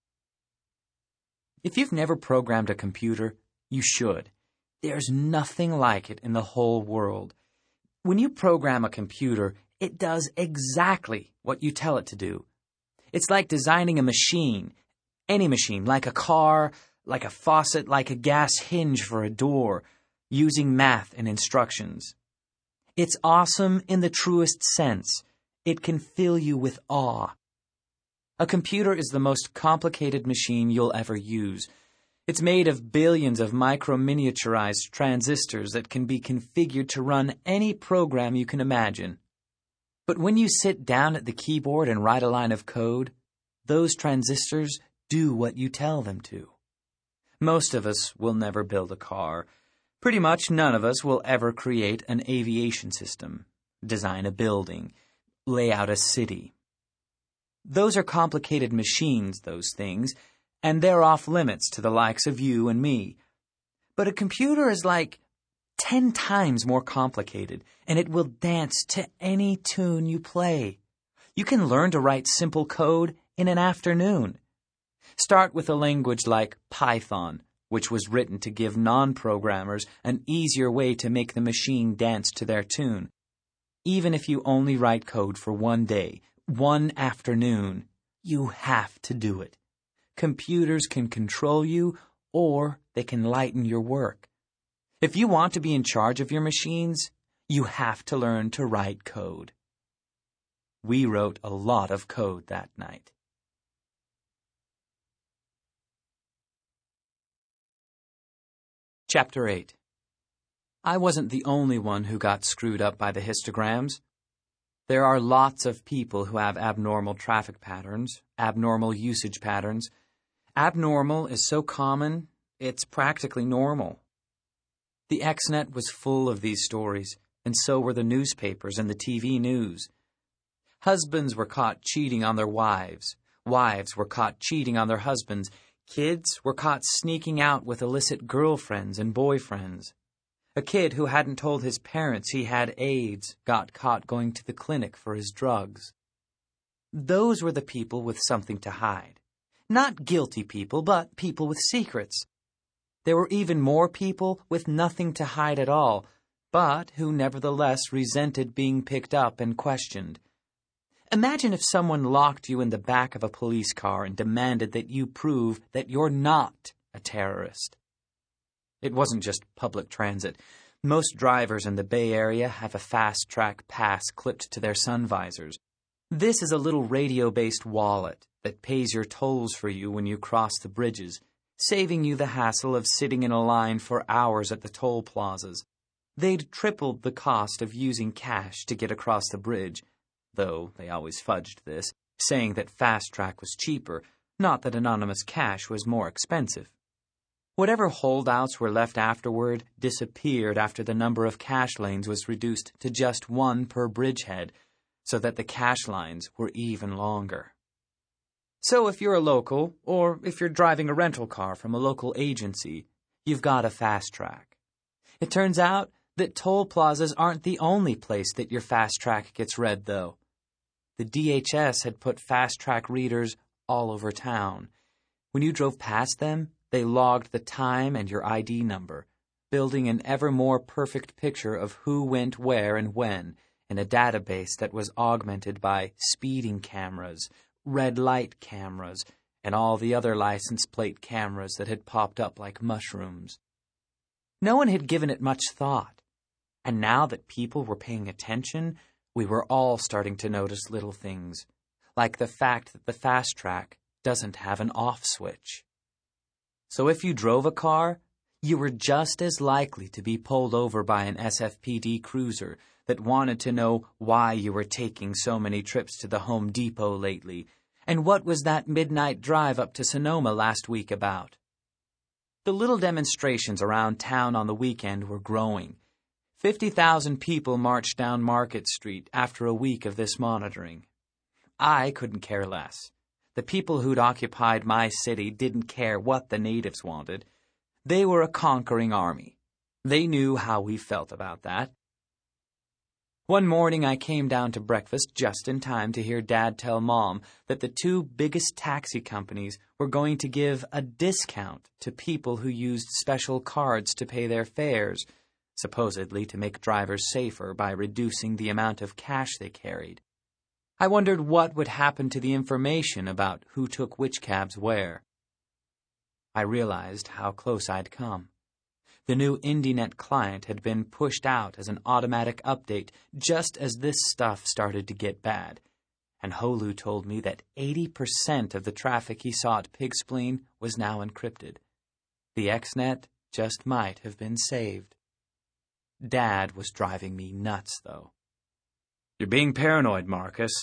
If you've never programmed a computer, you should. There's nothing like it in the whole world. When you program a computer, it does exactly what you tell it to do. It's like designing a machine, any machine, like a car, like a faucet, like a gas hinge for a door, using math and instructions. It's awesome in the truest sense. It can fill you with awe. A computer is the most complicated machine you'll ever use. It's made of billions of micro-miniaturized transistors that can be configured to run any program you can imagine. But when you sit down at the keyboard and write a line of code, those transistors do what you tell them to. Most of us will never build a car. Pretty much none of us will ever create an aviation system, design a building, lay out a city. Those are complicated machines, those things, and they're off limits to the likes of you and me. But a computer is like 10 times more complicated, and it will dance to any tune you play. You can learn to write simple code in an afternoon. Start with a language like Python, which was written to give non-programmers an easier way to make the machine dance to their tune. Even if you only write code for one day, one afternoon, you have to do it. Computers can control you, or they can lighten your work. If you want to be in charge of your machines, you have to learn to write code. We wrote a lot of code that night. Chapter 8. I wasn't the only one who got screwed up by the histograms. There are lots of people who have abnormal traffic patterns, abnormal usage patterns. Abnormal is so common, it's practically normal. The Xnet was full of these stories, and so were the newspapers and the TV news. Husbands were caught cheating on their wives. Wives were caught cheating on their husbands. Kids were caught sneaking out with illicit girlfriends and boyfriends. A kid who hadn't told his parents he had AIDS got caught going to the clinic for his drugs. Those were the people with something to hide. Not guilty people, but people with secrets. There were even more people with nothing to hide at all, but who nevertheless resented being picked up and questioned. Imagine if someone locked you in the back of a police car and demanded that you prove that you're not a terrorist. It wasn't just public transit. Most drivers in the Bay Area have a fast-track pass clipped to their sun visors. This is a little radio-based wallet that pays your tolls for you when you cross the bridges, saving you the hassle of sitting in a line for hours at the toll plazas. They'd tripled the cost of using cash to get across the bridge, though they always fudged this, saying that fast-track was cheaper, not that anonymous cash was more expensive. Whatever holdouts were left afterward disappeared after the number of cash lanes was reduced to just one per bridgehead, so that the cash lines were even longer. So if you're a local, or if you're driving a rental car from a local agency, you've got a fast track. It turns out that toll plazas aren't the only place that your fast track gets read, though. The DHS had put fast track readers all over town. When you drove past them, they logged the time and your ID number, building an ever more perfect picture of who went where and when, in a database that was augmented by speeding cameras, red light cameras, and all the other license plate cameras that had popped up like mushrooms. No one had given it much thought, and now that people were paying attention, we were all starting to notice little things, like the fact that the fast track doesn't have an off switch. So if you drove a car, you were just as likely to be pulled over by an SFPD cruiser that wanted to know why you were taking so many trips to the Home Depot lately, and what was that midnight drive up to Sonoma last week about. The little demonstrations around town on the weekend were growing. 50,000 people marched down Market Street after a week of this monitoring. I couldn't care less. The people who'd occupied my city didn't care what the natives wanted. They were a conquering army. They knew how we felt about that. One morning I came down to breakfast just in time to hear Dad tell Mom that the two biggest taxi companies were going to give a discount to people who used special cards to pay their fares, supposedly to make drivers safer by reducing the amount of cash they carried. I wondered what would happen to the information about who took which cabs where. I realized how close I'd come. The new IndyNet client had been pushed out as an automatic update just as this stuff started to get bad, and Holu told me that 80% of the traffic he saw at Pigspleen was now encrypted. The Xnet just might have been saved. Dad was driving me nuts, though. "You're being paranoid, Marcus,"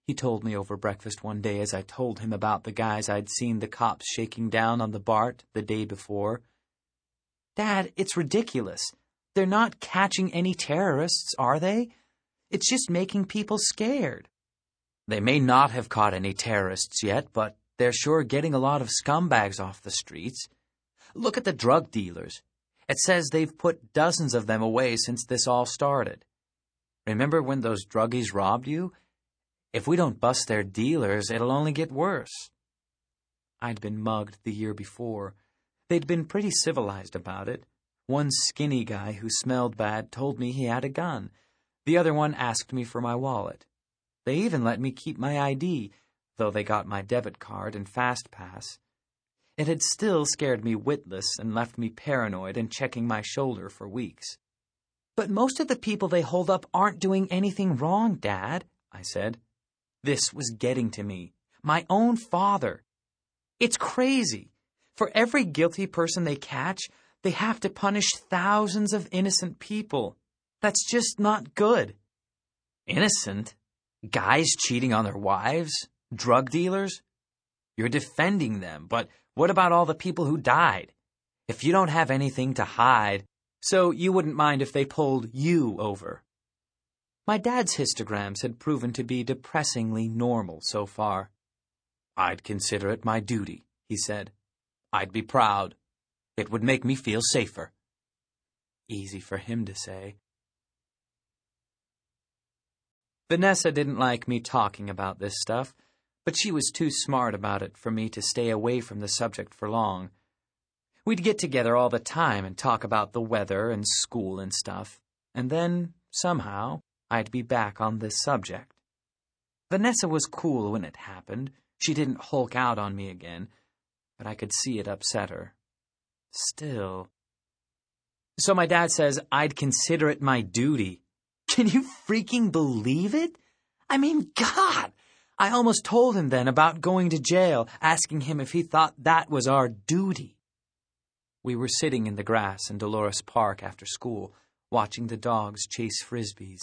he told me over breakfast one day as I told him about the guys I'd seen the cops shaking down on the BART the day before. Dad, it's ridiculous. They're not catching any terrorists, are they? It's just making people scared. They may not have caught any terrorists yet, but they're sure getting a lot of scumbags off the streets. Look at the drug dealers. It says they've put dozens of them away since this all started. Remember when those druggies robbed you? If we don't bust their dealers, it'll only get worse. I'd been mugged the year before. They'd been pretty civilized about it. One skinny guy who smelled bad told me he had a gun. The other one asked me for my wallet. They even let me keep my ID, though they got my debit card and FastPass. It had still scared me witless and left me paranoid and checking my shoulder for weeks. But most of the people they hold up aren't doing anything wrong, Dad, I said. This was getting to me. My own father. It's crazy. For every guilty person they catch, they have to punish thousands of innocent people. That's just not good. Innocent? Guys cheating on their wives? Drug dealers? You're defending them, but what about all the people who died? If you don't have anything to hide, so you wouldn't mind if they pulled you over. My dad's histograms had proven to be depressingly normal so far. I'd consider it my duty, he said. I'd be proud. It would make me feel safer. Easy for him to say. Vanessa didn't like me talking about this stuff, but she was too smart about it for me to stay away from the subject for long. We'd get together all the time and talk about the weather and school and stuff, and then, somehow, I'd be back on this subject. Vanessa was cool when it happened. She didn't Hulk out on me again, but I could see it upset her. Still. So my dad says I'd consider it my duty. Can you freaking believe it? I mean, God! I almost told him then about going to jail, asking him if he thought that was our duty. We were sitting in the grass in Dolores Park after school, watching the dogs chase frisbees.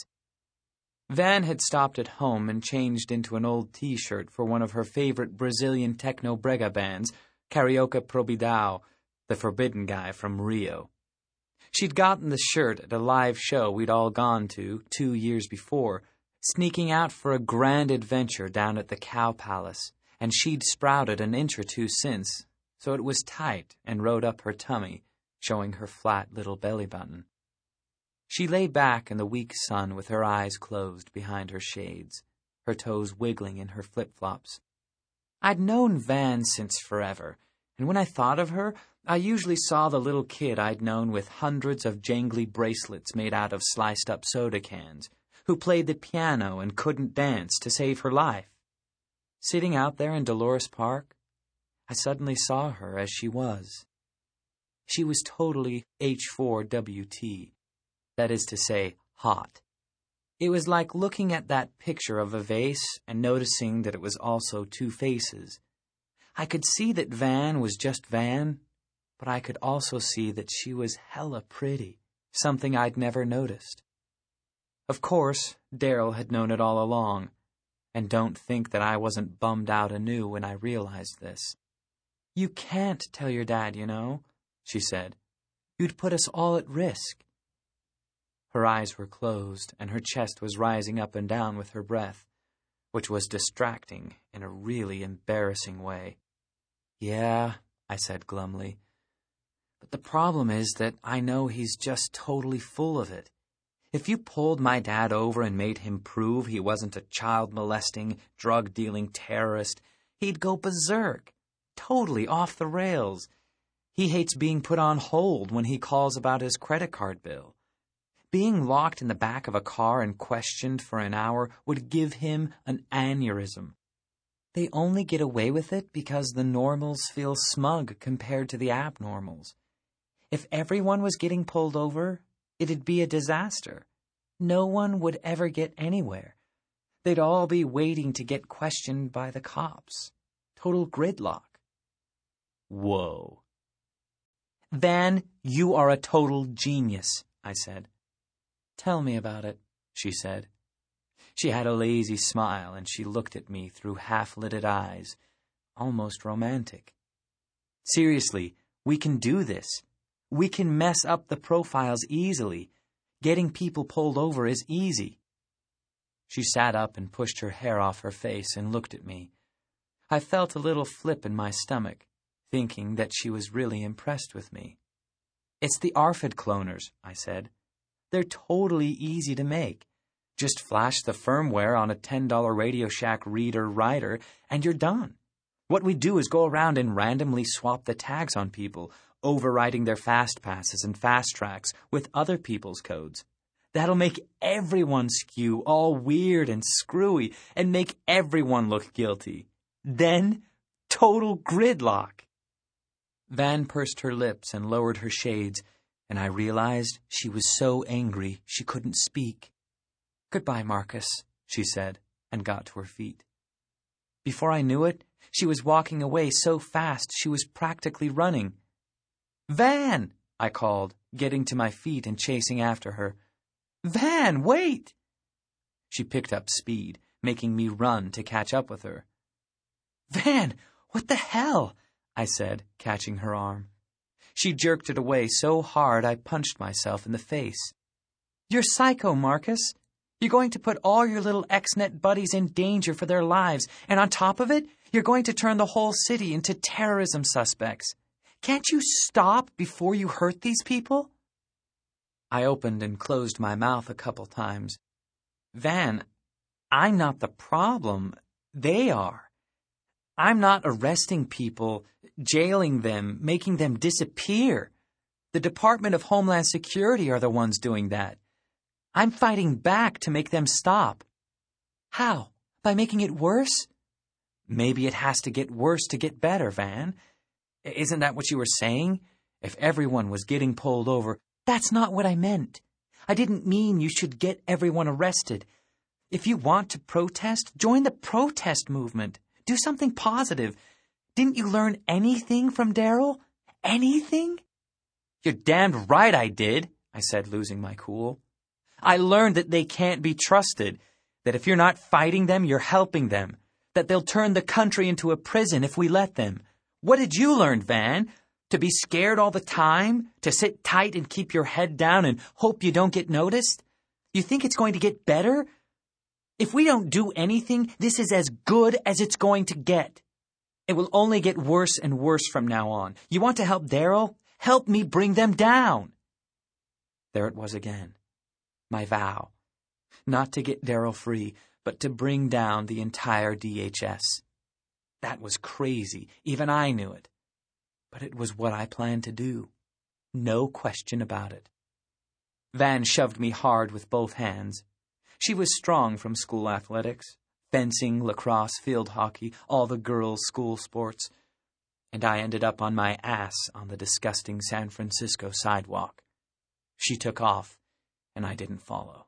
Van had stopped at home and changed into an old T-shirt for one of her favorite Brazilian techno-brega bands, Carioca Probidão, the forbidden guy from Rio. She'd gotten the shirt at a live show we'd all gone to 2 years before, sneaking out for a grand adventure down at the Cow Palace, and she'd sprouted an inch or two since, so it was tight and rode up her tummy, showing her flat little belly button. She lay back in the weak sun with her eyes closed behind her shades, her toes wiggling in her flip-flops. I'd known Van since forever, and when I thought of her, I usually saw the little kid I'd known with hundreds of jangly bracelets made out of sliced-up soda cans, who played the piano and couldn't dance to save her life. Sitting out there in Dolores Park, I suddenly saw her as she was. She was totally H4WT, that is to say, hot. It was like looking at that picture of a vase and noticing that it was also two faces. I could see that Van was just Van, but I could also see that she was hella pretty, something I'd never noticed. Of course, Daryl had known it all along, and don't think that I wasn't bummed out anew when I realized this. You can't tell your dad, you know, she said. You'd put us all at risk. Her eyes were closed, and her chest was rising up and down with her breath, which was distracting in a really embarrassing way. Yeah, I said glumly. But the problem is that I know he's just totally full of it. If you pulled my dad over and made him prove he wasn't a child-molesting, drug-dealing terrorist, he'd go berserk, totally off the rails. He hates being put on hold when he calls about his credit card bill. Being locked in the back of a car and questioned for an hour would give him an aneurysm. They only get away with it because the normals feel smug compared to the abnormals. If everyone was getting pulled over, it'd be a disaster. No one would ever get anywhere. They'd all be waiting to get questioned by the cops. Total gridlock. Whoa. Van, you are a total genius, I said. Tell me about it, she said. She had a lazy smile, and she looked at me through half-lidded eyes, almost romantic. Seriously, we can do this. We can mess up the profiles easily. Getting people pulled over is easy. She sat up and pushed her hair off her face and looked at me. I felt a little flip in my stomach, thinking that she was really impressed with me. It's the ARFID cloners, I said. They're totally easy to make. Just flash the firmware on a $10 Radio Shack reader writer, and you're done. What we do is go around and randomly swap the tags on people, overwriting their fast passes and fast tracks with other people's codes. That'll make everyone skew all weird and screwy and make everyone look guilty. Then, total gridlock. Van pursed her lips and lowered her shades, and I realized she was so angry she couldn't speak. "Goodbye, Marcus," she said, and got to her feet. Before I knew it, she was walking away so fast she was practically running. "Van!" I called, getting to my feet and chasing after her. "Van, wait!" She picked up speed, making me run to catch up with her. "Van, what the hell?" I said, catching her arm. She jerked it away so hard I punched myself in the face. "You're psycho, Marcus. You're going to put all your little XNet buddies in danger for their lives, and on top of it, you're going to turn the whole city into terrorism suspects. Can't you stop before you hurt these people?" I opened and closed my mouth a couple times. "Van, I'm not the problem. They are. I'm not arresting people, jailing them, making them disappear. The Department of Homeland Security are the ones doing that. I'm fighting back to make them stop." "How? By making it worse?" "Maybe it has to get worse to get better, Van. Isn't that what you were saying? If everyone was getting pulled over..." "That's not what I meant. I didn't mean you should get everyone arrested. If you want to protest, join the protest movement. Do something positive. Didn't you learn anything from Daryl? Anything?" "You're damned right I did," I said, losing my cool. "I learned that they can't be trusted, that if you're not fighting them, you're helping them, that they'll turn the country into a prison if we let them. What did you learn, Van? To be scared all the time? To sit tight and keep your head down and hope you don't get noticed? You think it's going to get better? If we don't do anything, this is as good as it's going to get. It will only get worse and worse from now on. You want to help Daryl? Help me bring them down." There it was again. My vow. Not to get Daryl free, but to bring down the entire DHS. That was crazy. Even I knew it. But it was what I planned to do. No question about it. Van shoved me hard with both hands. She was strong from school athletics, fencing, lacrosse, field hockey, all the girls' school sports. And I ended up on my ass on the disgusting San Francisco sidewalk. She took off, and I didn't follow.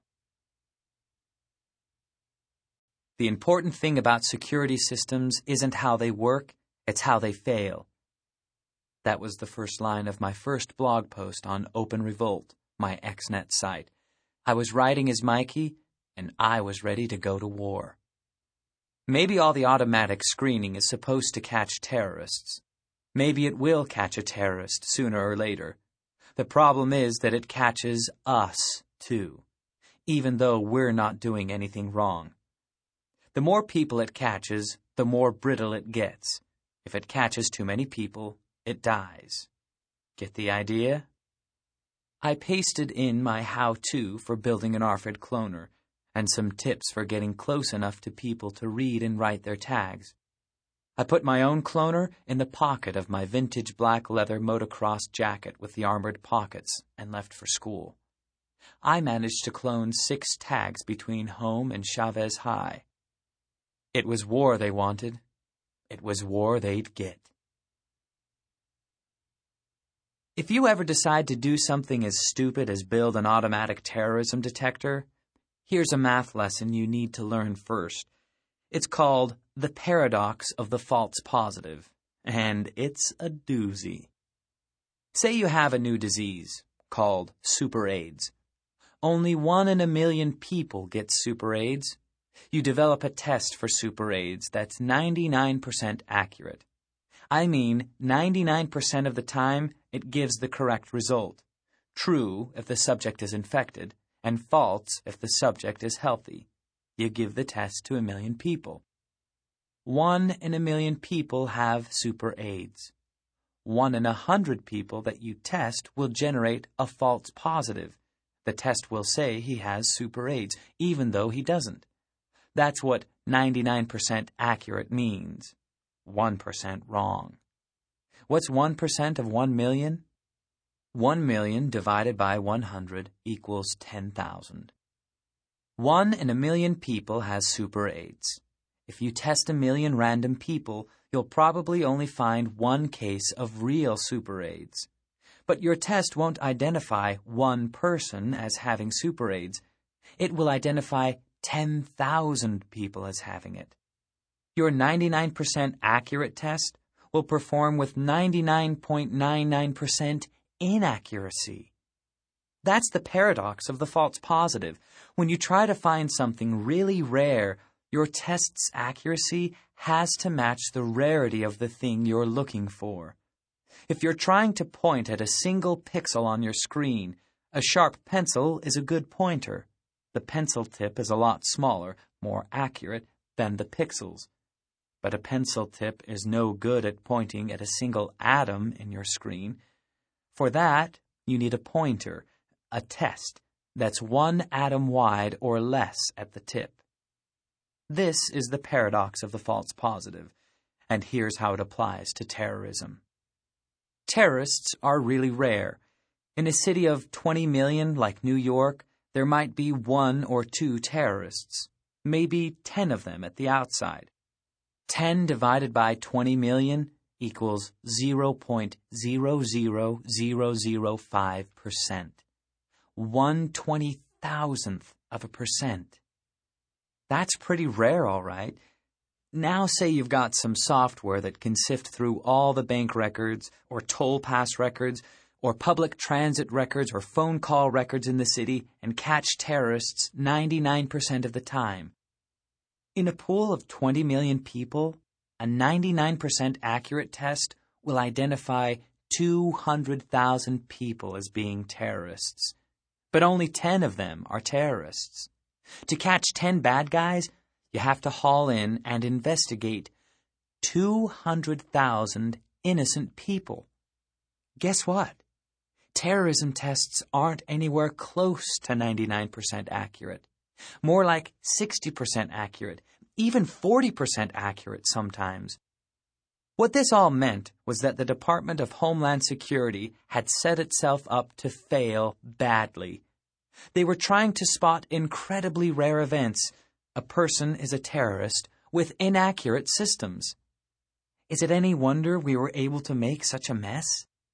The important thing about security systems isn't how they work, it's how they fail. That was the first line of my first blog post on Open Revolt, my XNet site. I was writing as Mikey, and I was ready to go to war. Maybe all the automatic screening is supposed to catch terrorists. Maybe it will catch a terrorist sooner or later. The problem is that it catches us, too, even though we're not doing anything wrong. The more people it catches, the more brittle it gets. If it catches too many people, it dies. Get the idea? I pasted in my how-to for building an ARFID cloner, and some tips for getting close enough to people to read and write their tags. I put my own cloner in the pocket of my vintage black leather motocross jacket with the armored pockets and left for school. I managed to clone 6 tags between home and Chavez High. It was war they wanted. It was war they'd get. If you ever decide to do something as stupid as build an automatic terrorism detector, here's a math lesson you need to learn first. It's called the paradox of the false positive, and it's a doozy. Say you have a new disease called Super AIDS. Only 1 in a million people get Super AIDS. You develop a test for super AIDS that's 99% accurate. I mean, 99% of the time, it gives the correct result. True if the subject is infected, and false if the subject is healthy. You give the test to 1 million people. 1 in 1 million people have super AIDS. 1 in 100 people that you test will generate a false positive. The test will say he has super AIDS, even though he doesn't. That's what 99% accurate means. 1% wrong. What's 1% of 1 million? 1 million divided by 100 equals 10,000. 1 in 1 million people has super AIDS. If you test 1 million random people, you'll probably only find 1 case of real super AIDS. But your test won't identify 1 person as having super AIDS. It will identify 10,000 people as having it. Your 99% accurate test will perform with 99.99% inaccuracy. That's the paradox of the false positive. When you try to find something really rare, your test's accuracy has to match the rarity of the thing you're looking for. If you're trying to point at a single pixel on your screen, a sharp pencil is a good pointer. The pencil tip is a lot smaller, more accurate, than the pixels. But a pencil tip is no good at pointing at a single atom in your screen. For that, you need a pointer, a test, that's 1 atom wide or less at the tip. This is the paradox of the false positive, and here's how it applies to terrorism. Terrorists are really rare. In a city of 20 million like New York, there might be 1 or 2 terrorists, maybe 10 of them at the outside. 10 divided by 20 million equals 0.00005%. 1/20,000th of a percent. That's pretty rare, all right. Now say you've got some software that can sift through all the bank records, or toll pass records, or public transit records, or phone call records in the city and catch terrorists 99% of the time. In a pool of 20 million people, a 99% accurate test will identify 200,000 people as being terrorists. But only 10 of them are terrorists. To catch 10 bad guys, you have to haul in and investigate 200,000 innocent people. Guess what? Terrorism tests aren't anywhere close to 99% accurate. More like 60% accurate, even 40% accurate sometimes. What this all meant was that the Department of Homeland Security had set itself up to fail badly. They were trying to spot incredibly rare events. A person is a terrorist with inaccurate systems. Is it any wonder we were able to make such a mess?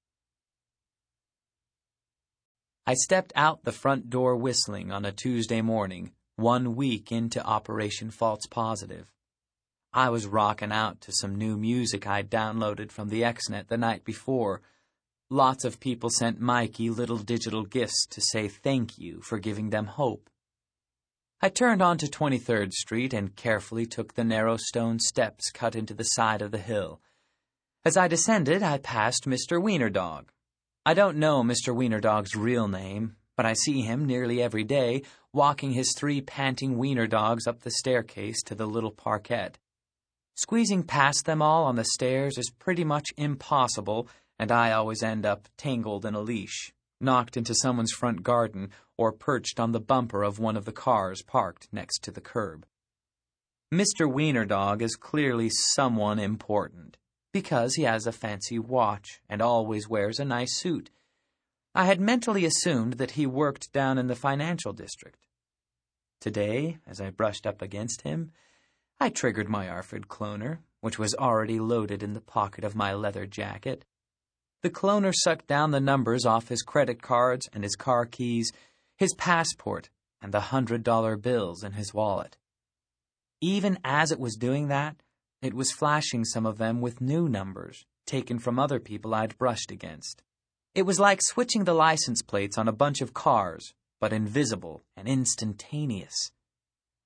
I stepped out the front door whistling on a Tuesday morning, 1 week into Operation False Positive. I was rocking out to some new music I'd downloaded from the Xnet the night before. Lots of people sent Mikey little digital gifts to say thank you for giving them hope. I turned onto 23rd Street and carefully took the narrow stone steps cut into the side of the hill. As I descended, I passed Mr. Wienerdog. I don't know Mr. Wienerdog's real name, but I see him nearly every day walking his 3 panting wiener dogs up the staircase to the little parquet. Squeezing past them all on the stairs is pretty much impossible, and I always end up tangled in a leash, knocked into someone's front garden, or perched on the bumper of one of the cars parked next to the curb. Mr. Wienerdog is clearly someone important, because he has a fancy watch and always wears a nice suit. I had mentally assumed that he worked down in the financial district. Today, as I brushed up against him, I triggered my Arford cloner, which was already loaded in the pocket of my leather jacket. The cloner sucked down the numbers off his credit cards and his car keys, his passport, and the $100 bills in his wallet. Even as it was doing that, it was flashing some of them with new numbers, taken from other people I'd brushed against. It was like switching the license plates on a bunch of cars, but invisible and instantaneous.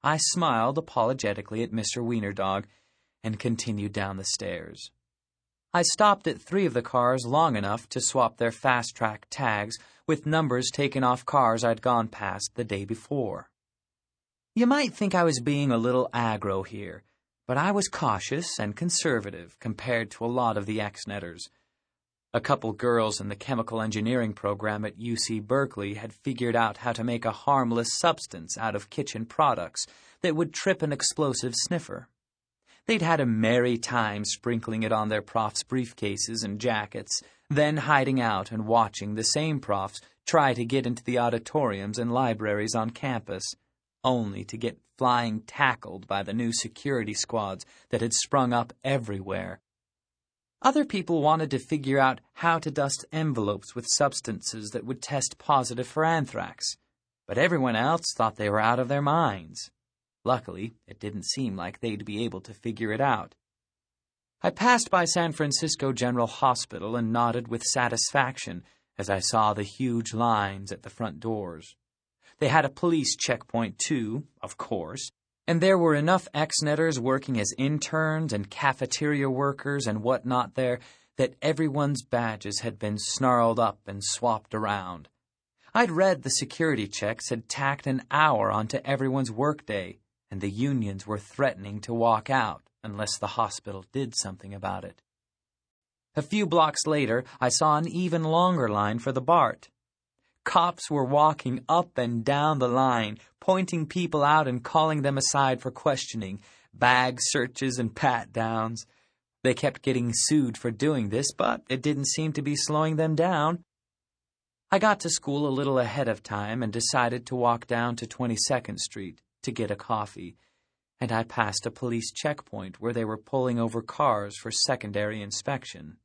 I smiled apologetically at Mr. Wienerdog and continued down the stairs. I stopped at 3 of the cars long enough to swap their fast-track tags with numbers taken off cars I'd gone past the day before. You might think I was being a little aggro here, but I was cautious and conservative compared to a lot of the ex-netters. A couple girls in the chemical engineering program at UC Berkeley had figured out how to make a harmless substance out of kitchen products that would trip an explosive sniffer. They'd had a merry time sprinkling it on their profs' briefcases and jackets, then hiding out and watching the same profs try to get into the auditoriums and libraries on campus, only to get flying tackled by the new security squads that had sprung up everywhere. Other people wanted to figure out how to dust envelopes with substances that would test positive for anthrax, but everyone else thought they were out of their minds. Luckily, it didn't seem like they'd be able to figure it out. I passed by San Francisco General Hospital and nodded with satisfaction as I saw the huge lines at the front doors. They had a police checkpoint too, of course, and there were enough ex-netters working as interns and cafeteria workers and whatnot there that everyone's badges had been snarled up and swapped around. I'd read the security checks had tacked an hour onto everyone's workday, and the unions were threatening to walk out unless the hospital did something about it. A few blocks later, I saw an even longer line for the BART. Cops were walking up and down the line, pointing people out and calling them aside for questioning, bag searches and pat-downs. They kept getting sued for doing this, but it didn't seem to be slowing them down. I got to school a little ahead of time and decided to walk down to 22nd Street to get a coffee, and I passed a police checkpoint where they were pulling over cars for secondary inspection.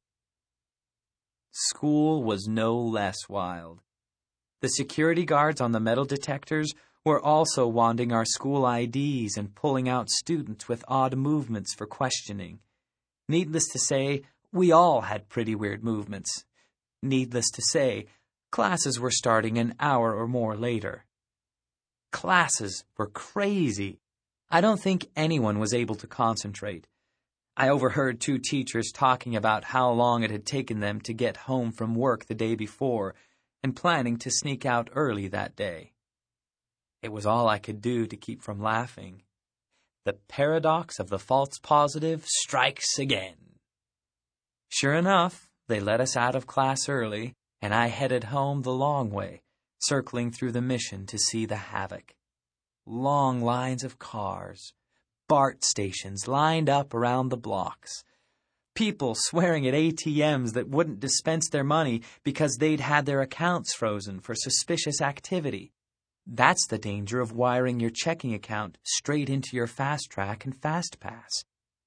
School was no less wild. The security guards on the metal detectors were also wanting our school IDs and pulling out students with odd movements for questioning. Needless to say, we all had pretty weird movements. Needless to say, classes were starting an hour or more later. Classes were crazy. I don't think anyone was able to concentrate. I overheard 2 teachers talking about how long it had taken them to get home from work the day before and planning to sneak out early that day. It was all I could do to keep from laughing. The paradox of the false positive strikes again. Sure enough, they let us out of class early, and I headed home the long way, circling through the Mission to see the havoc. Long lines of cars, BART stations lined up around the blocks. People swearing at ATMs that wouldn't dispense their money because they'd had their accounts frozen for suspicious activity. That's the danger of wiring your checking account straight into your FastTrack and FastPass.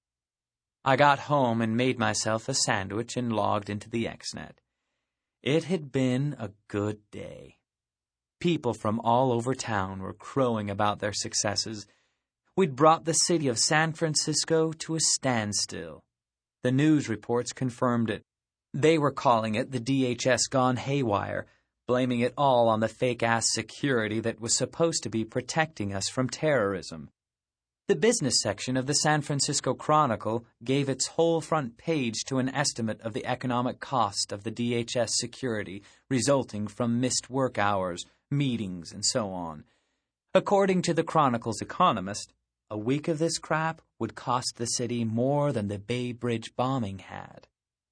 I got home and made myself a sandwich and logged into the XNet. It had been a good day. People from all over town were crowing about their successes. We'd brought the city of San Francisco to a standstill. The news reports confirmed it. They were calling it the DHS gone haywire, blaming it all on the fake-ass security that was supposed to be protecting us from terrorism. The business section of the San Francisco Chronicle gave its whole front page to an estimate of the economic cost of the DHS security resulting from missed work hours, meetings, and so on. According to the Chronicle's economist, a week of this crap would cost the city more than the Bay Bridge bombing had.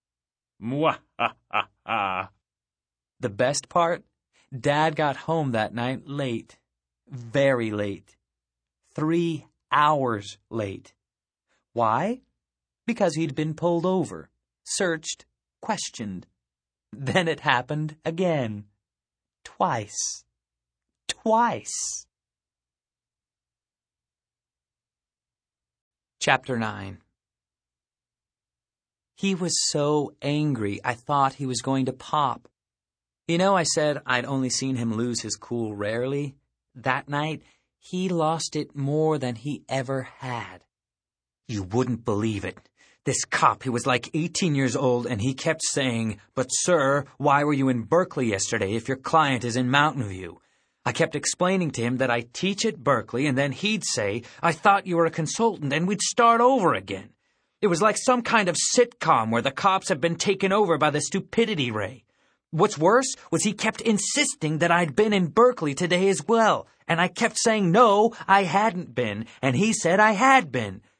Mwah-ha-ha-ha. The best part? Dad got home that night late. Very late. 3 hours late. Why? Because he'd been pulled over, searched, questioned. Then it happened again. Twice. Chapter 9. He was so angry I thought he was going to pop. You know, I said I'd only seen him lose his cool rarely. That night, he lost it more than he ever had. You wouldn't believe it. This cop, he was like 18 years old, and he kept saying, "But sir, why were you in Berkeley yesterday if your client is in Mountain View? I kept explaining to him that I teach at Berkeley, and then he'd say, I thought you were a consultant, and we'd start over again. It was like some kind of sitcom where the cops have been taken over by the stupidity ray. What's worse was he kept insisting that I'd been in Berkeley today as well, and I kept saying no, I hadn't been, and he said I had been.